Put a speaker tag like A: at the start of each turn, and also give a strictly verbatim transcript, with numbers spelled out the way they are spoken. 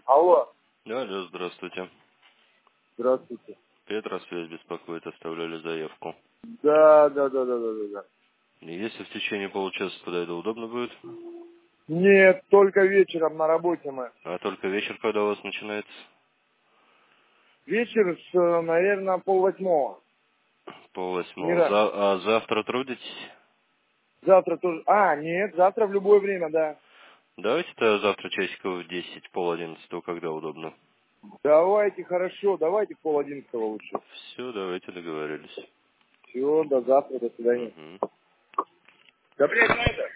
A: Алло.
B: Алло, здравствуйте.
A: Здравствуйте.
B: Петросвязь беспокоит, оставляли заявку.
A: Да, да, да, да, да, да, да.
B: Если в течение получаса подойду, удобно будет?
A: Нет, только вечером на работе мы.
B: А только вечер, когда у вас начинается?
A: Вечер с, наверное, полвосьмого.
B: Пол
A: Не
B: восьмого.
A: раньше.
B: За... А завтра трудитесь?
A: Завтра тоже. А, нет, завтра в любое время, да.
B: Давайте-то завтра часиков в десять, пол одиннадцатого, когда удобно.
A: Давайте, хорошо, давайте пол одиннадцатого лучше.
B: Все, давайте договорились.
A: Все, до завтра, до свидания.
B: Угу.
A: Да, блядь, на это.